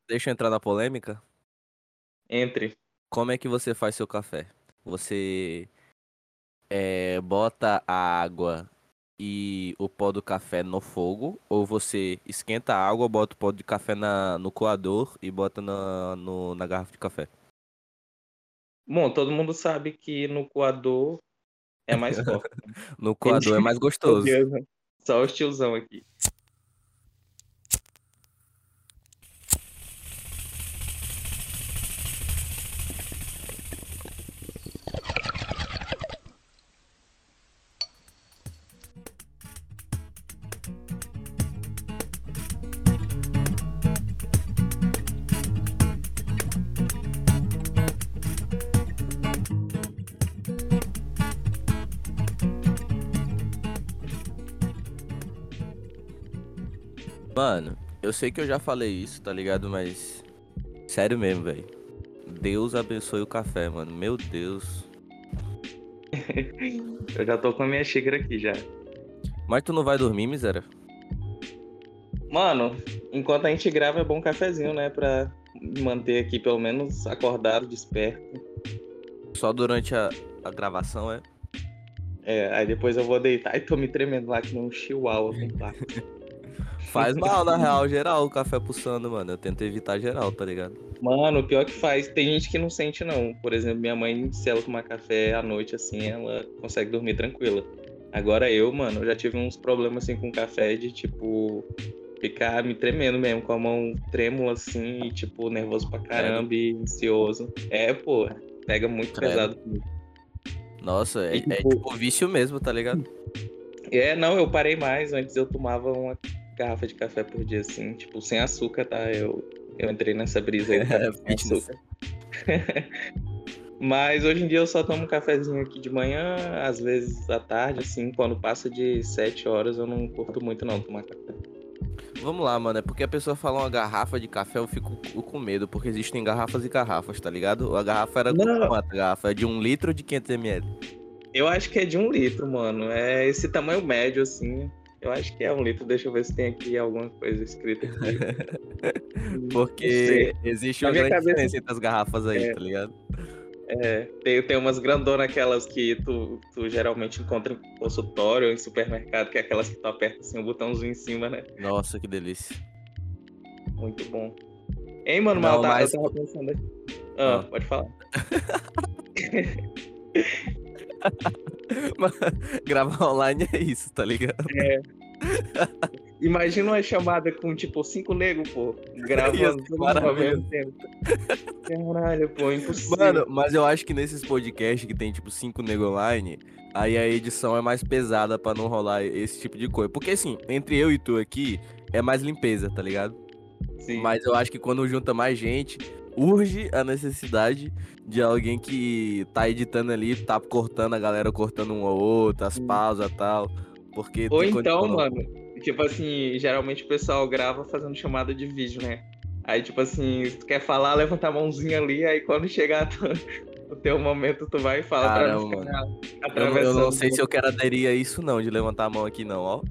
Deixa eu entrar na polêmica. Entre. Como é que você faz seu café? Você bota a água e o pó do café no fogo? Ou você esquenta a água, bota o pó de café no coador e bota na garrafa de café? Bom, todo mundo sabe que no coador é mais forte. No Ele... coador é mais Meu gostoso. Deus, né? Só os tiozão aqui. Mano, eu sei que eu já falei isso, tá ligado? Mas sério mesmo, velho. Deus abençoe o café, mano. Meu Deus. Eu já tô com a minha xícara aqui já. Mas tu não vai dormir, miséria? Mano, enquanto a gente grava é bom um cafezinho, né? Pra manter aqui pelo menos acordado, desperto. Só durante a gravação, é? É, aí depois eu vou deitar e tô me tremendo lá que nem um chihuahua com pato. Faz mal, na real, geral, o café pulsando, mano. Eu tento evitar geral, tá ligado? Mano, o pior que faz, tem gente que não sente não. Por exemplo, minha mãe, se ela tomar café à noite assim, ela consegue dormir tranquila. Agora eu, mano, eu já tive uns problemas assim com café de tipo ficar me tremendo mesmo, com a mão trêmula assim, e tipo nervoso pra Credo, caramba e ansioso. É, pô, pega muito credo. pesado comigo. Nossa, E é tipo, tipo vício mesmo, tá ligado? não, eu parei mais. Antes eu tomava uma garrafa de café por dia assim, tipo, sem açúcar, tá? Eu entrei nessa brisa aí do café sem Fitness. açúcar. Mas hoje em dia eu só tomo um cafezinho aqui de manhã, às vezes à tarde, assim, quando passa de 7 horas eu não curto muito não tomar café. Vamos lá, mano. É porque a pessoa fala uma garrafa de café, eu fico com medo, porque existem garrafas e garrafas, tá ligado? A garrafa era com Não, quanto? A garrafa é de 1 litro ou de 500 ml? eu acho que é de 1 litro, mano. É esse tamanho médio, assim. Eu acho que é 1 litro. Deixa eu ver se tem aqui alguma coisa escrita aqui. Não sei. Porque existe Na uma minha grande cabeça, diferença entre as garrafas aí, tá ligado? tem umas grandonas, aquelas que tu geralmente encontra em consultório ou em supermercado, que é aquelas que tu aperta assim, o botãozinho em cima, né? Nossa, que delícia. Muito bom. Hein, mano, mas Não, eu mas. tava pensando aqui. Ah. Pode falar. Gravar online é isso, tá ligado? É, imagina uma chamada com, tipo, 5 negros, pô, Ia gravando ser todo mundo ao mesmo maravilhoso. tempo. Caralho, pô, Mano, impossível. mas eu acho que nesses podcasts que tem, tipo, 5 nego online, aí a edição é mais pesada pra não rolar esse tipo de coisa. Porque, assim, entre eu e tu aqui, é mais limpeza, tá ligado? Sim. Mas eu acho que quando junta mais gente, urge a necessidade de alguém que tá editando ali, tá cortando a galera, cortando um ao outro, as Sim. pausas e tal. Porque Ou tem condição então, não, mano, pô. tipo assim, geralmente o pessoal grava fazendo chamada de vídeo, né? Aí, tipo assim, se tu quer falar, levanta a mãozinha ali, aí quando chegar o teu momento, tu vai e fala pra não Caramba, ficar mano. Eu não atravessando. sei se eu quero aderir a isso não, de levantar a mão aqui não, ó.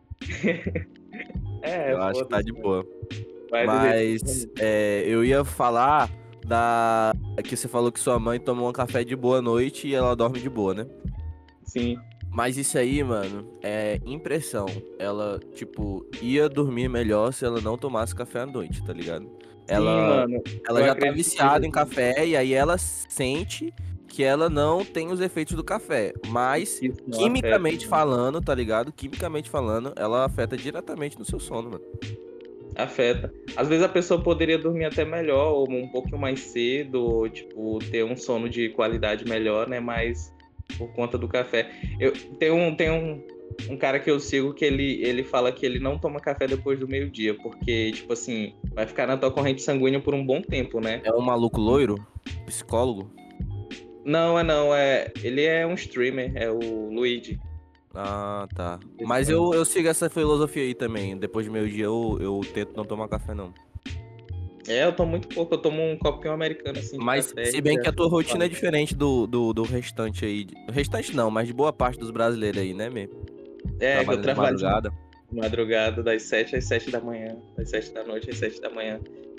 Eu acho que tá Foda-se, de mano. boa. Vai do jeito que Mas eu ia falar da. Que você falou que sua mãe tomou um café de boa noite e ela dorme de boa, né? Sim. Mas isso aí, mano, é impressão. Ela, tipo, ia dormir melhor se ela não tomasse café à noite, tá ligado? Sim, Ela, mano. ela Eu já tá acredito que seja viciada em assim. café e aí ela sente que ela não tem os efeitos do café. Mas, Que isso não afeta, quimicamente mano. falando, tá ligado? Quimicamente falando, ela afeta diretamente no seu sono, mano. Afeta. Às vezes a pessoa poderia dormir até melhor, ou um pouquinho mais cedo, ou, tipo, ter um sono de qualidade melhor, né? Mas por conta do café. Tem um cara que eu sigo que ele fala que ele não toma café depois do meio-dia, porque, tipo assim, vai ficar na tua corrente sanguínea por um bom tempo, né? É um maluco loiro? Psicólogo? Não, não, ele é um streamer, é o Luigi. Ah, tá. Mas eu sigo essa filosofia aí também. Depois de meio-dia eu tento não tomar café, não. Eu tomo muito pouco, eu tomo um copinho americano assim de Mas café se e bem já que a tua fico rotina é suave. diferente do restante aí. Do restante não, mas de boa parte dos brasileiros aí, né, mesmo? Que eu Trabalhando de trabalho de madrugada. madrugada das 7 às 7 da manhã, das 7 da noite às 7 da manhã.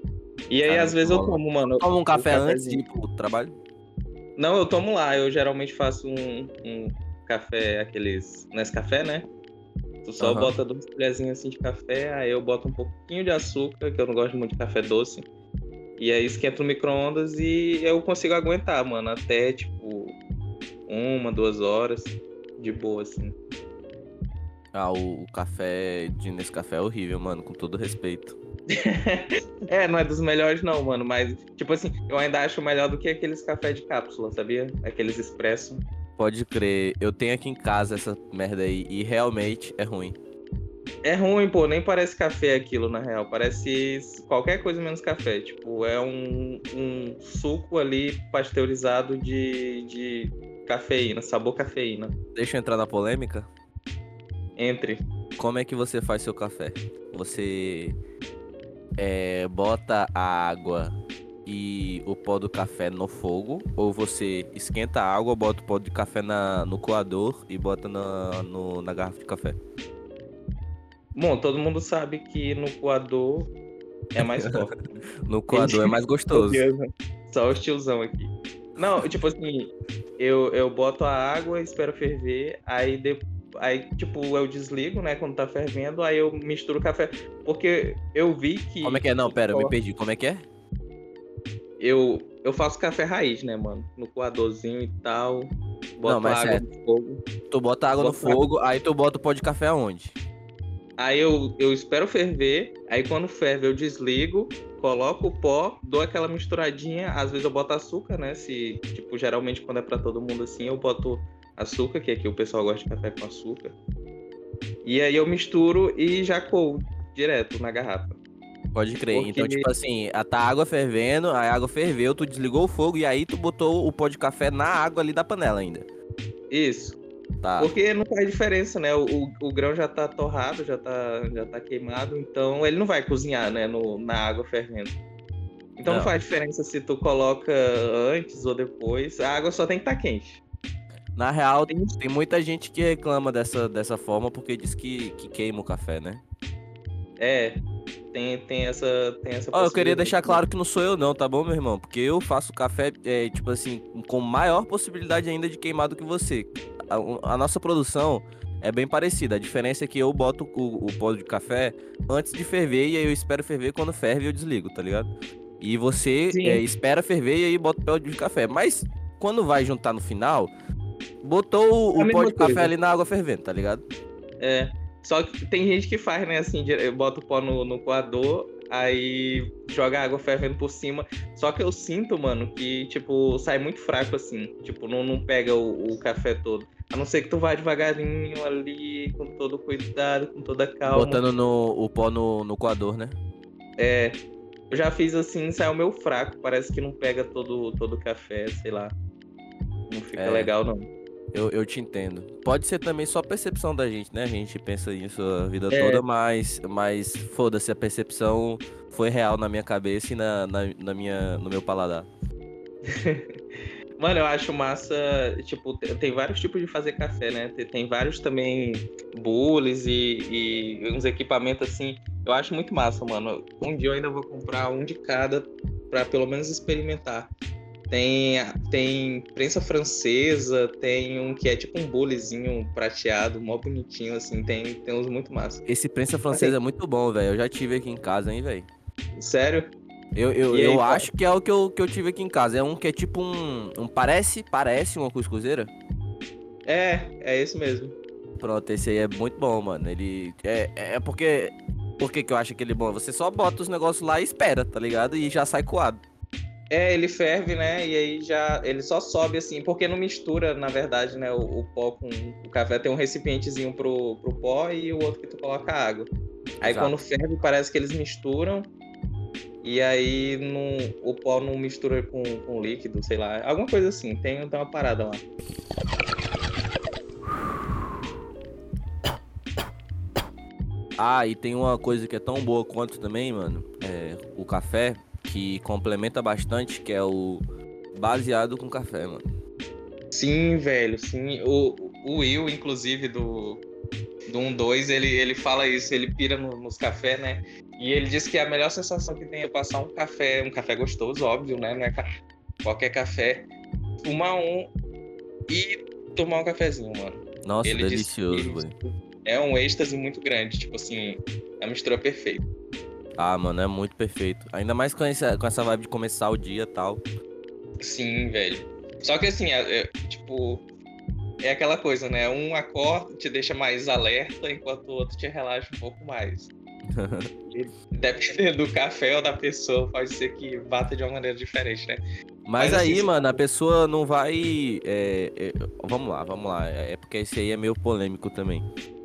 E aí, às Caramba, que vezes, eu rola. tomo, mano, Toma um o café antes de cafezinho. ir pro trabalho? Não, eu tomo lá. Eu geralmente faço um café, aqueles Nescafé, né? Tu só Aham. bota 2 colherzinhas assim de café, aí eu boto um pouquinho de açúcar, que eu não gosto muito de café doce. E aí esquenta no micro-ondas e eu consigo aguentar, mano, até tipo 1, 2 horas de boa, assim. Ah, o café de Nescafé é horrível, mano, com todo respeito. É, não é dos melhores não, mano, mas tipo assim, eu ainda acho melhor do que aqueles café de cápsula, sabia? Aqueles expresso. Pode crer, eu tenho aqui em casa essa merda aí e realmente é ruim. É ruim, pô, nem parece café aquilo, na real. Parece qualquer coisa menos café. Tipo, é um suco ali pasteurizado de cafeína, sabor cafeína. Deixa eu entrar na polêmica. Entre. Como é que você faz seu café? Você bota a água e o pó do café no fogo, ou você esquenta a água, bota o pó de café no coador e bota na garrafa de café? Bom, todo mundo sabe que no coador é mais forte. No Ele... coador é mais Meu gostoso. Deus, né? Só os tiozão aqui. Não, tipo assim, eu boto a água, espero ferver, aí, tipo, eu desligo, né, quando tá fervendo, aí eu misturo o café. Porque eu vi Como é que, que é? Não, tipo, pera, eu me perdi. Como é que é? eu faço café raiz, né, mano? No coadorzinho e tal. Não, Boto a mas água certo. no fogo. Tu bota água no Boto a água. fogo, aí tu bota o pó de café aonde? Aí eu espero ferver. Aí quando ferve, eu desligo, coloco o pó, dou aquela misturadinha. Às vezes eu boto açúcar, né? Se, tipo, geralmente quando é pra todo mundo assim, eu boto açúcar, que aqui o pessoal gosta de café com açúcar. E aí eu misturo e já coo direto na garrafa. Pode crer. Porque Então, tipo assim, tá a água fervendo, a água ferveu, tu desligou o fogo e aí tu botou o pó de café na água ali da panela ainda. isso. Tá. Porque não faz diferença, né? O grão já tá torrado, já tá queimado, então ele não vai cozinhar, né, na água fervendo. Então não Não. faz diferença se tu coloca antes ou depois, a água só tem que estar quente. Na real, Tem- tem muita gente que reclama dessa forma porque diz que queima o café, né? É, tem essa Ó, eu queria possibilidade, deixar né? claro que não sou eu não, tá bom, meu irmão? Porque eu faço café, tipo assim, com maior possibilidade ainda de queimar do que você. A nossa produção é bem parecida. A diferença é que eu boto o pó de café antes de ferver e aí eu espero ferver. Quando ferve eu desligo, tá ligado? E você Sim, espera ferver e aí bota o pó de café. Mas quando vai juntar no final, botou é o a pó mesma de café coisa. ali na água fervendo, tá ligado? É, só que tem gente que faz, né, assim, bota o pó no coador, aí joga a água fervendo por cima. Só que eu sinto, mano, que, tipo, sai muito fraco, assim. Tipo, não pega o café todo. A não ser que tu vá devagarinho ali, com todo cuidado, com toda calma. Botando o pó no coador, né? É, eu já fiz assim, saiu meio fraco. Parece que não pega todo o café, sei lá. Não fica É. legal, não. Eu te entendo. Pode ser também só percepção da gente, né? A gente pensa nisso a vida É, toda, mas foda-se, a percepção foi real na minha cabeça e no meu paladar. mano, eu acho massa, tipo, tem vários tipos de fazer café, né? Tem vários também bules e uns equipamentos assim. Eu acho muito massa, mano. Um dia eu ainda vou comprar um de cada pra pelo menos experimentar. Tem prensa francesa, tem um que é tipo um bulezinho prateado, mó bonitinho, assim. Tem uns muito massa. Esse prensa Assim, francesa é muito bom, velho. Eu já tive aqui em casa, hein, velho. sério? Eu, eu, E aí, eu acho que é o que eu tive aqui em casa. É um que é tipo parece uma cuscuzeira. é esse mesmo. Pronto, esse aí é muito bom, mano. Ele é porque por que eu acho que ele é bom? Você só bota os negócios lá e espera, tá ligado? E já sai coado. É, ele ferve, né? E aí já ele só sobe assim, porque não mistura, na verdade, né? O pó com o café. Tem um recipientezinho pro pó e o outro que tu coloca água. Aí quando Exato. ferve, parece que eles misturam. E aí o pó não mistura com o líquido, sei lá. Alguma coisa assim. Tem uma parada lá. Ah, e tem uma coisa que é tão boa quanto também, mano, o café, que complementa bastante, que é o baseado com café, mano. Sim, velho, sim. O Will, inclusive, do 1-2, ele fala isso, ele pira nos cafés, né? E ele disse que a melhor sensação que tem é passar um café gostoso, óbvio, né? Não é qualquer café. Fumar um e tomar um cafezinho, mano. Nossa, Ele disse delicioso, que velho. é um êxtase muito grande, tipo assim, a mistura perfeita. Ah, mano, é muito perfeito. Ainda mais com essa vibe de começar o dia e tal. Sim, velho. Só que assim, tipo, é aquela coisa, né? Um acorda, te deixa mais alerta, enquanto o outro te relaxa um pouco mais. E dependendo do café ou da pessoa, pode ser que bata de uma maneira diferente, né? Mas assim, aí, mano, a pessoa não vai. Vamos lá. É porque esse aí é meio polêmico também.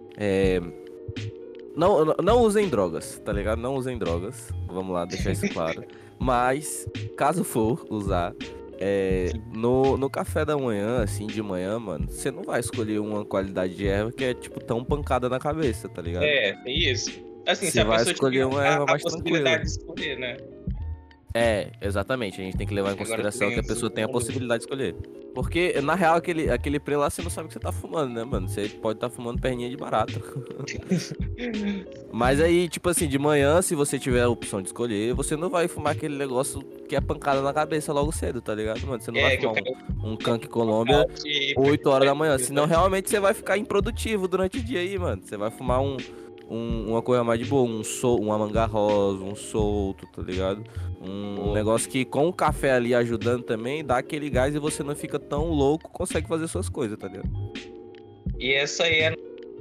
Não usem drogas, tá ligado? Não usem drogas. Vamos lá, deixar isso claro. Mas, caso for usar, no café da manhã, assim, de manhã, mano, você não vai escolher uma qualidade de erva que é, tipo, tão pancada na cabeça, tá ligado? tem isso. Assim, se Você a vai pessoa tiver escolher uma erva a mais tranquila. possibilidade de escolher, né? Exatamente. A gente tem que levar em Agora que consideração tem que a os pessoa tem a números. possibilidade de escolher. Porque, na real, aquele pre lá, você não sabe o que você tá fumando, né, mano? Você pode estar fumando perninha de barata. Mas aí, tipo assim, de manhã, se você tiver a opção de escolher, você não vai fumar aquele negócio que é pancada na cabeça logo cedo, tá ligado, mano? Você não vai Que eu fumar quero um Kank Colômbia de 8 horas da manhã. Senão, né? realmente, você vai ficar improdutivo durante o dia aí, mano. Você vai fumar uma coisa mais de boa, uma manga rosa, um solto, tá ligado? Um negócio que com o café ali ajudando também, dá aquele gás e você não fica tão louco, consegue fazer suas coisas, tá ligado? E essa aí é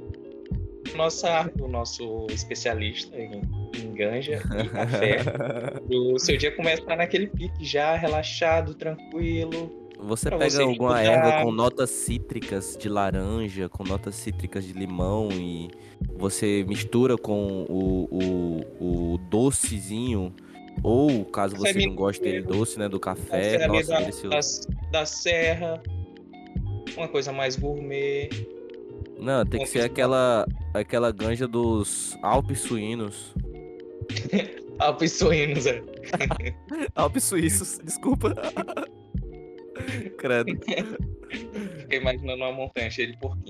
o nosso especialista em ganja e café. O seu dia começar naquele pique já, relaxado, tranquilo, Você para pega você alguma erva estudar. com notas cítricas de laranja, com notas cítricas de limão e você mistura com o docezinho, ou caso Café você não goste dele mineiro, doce, né, do café, café ali nossa, delicioso. da serra, uma coisa mais gourmet, Não, tem que uma ser coisa mais aquela ganja dos Alpes suínos. Alpes suínos, Alpes suíços, desculpa. Credo. Fiquei imaginando uma montanha cheia de porquinho.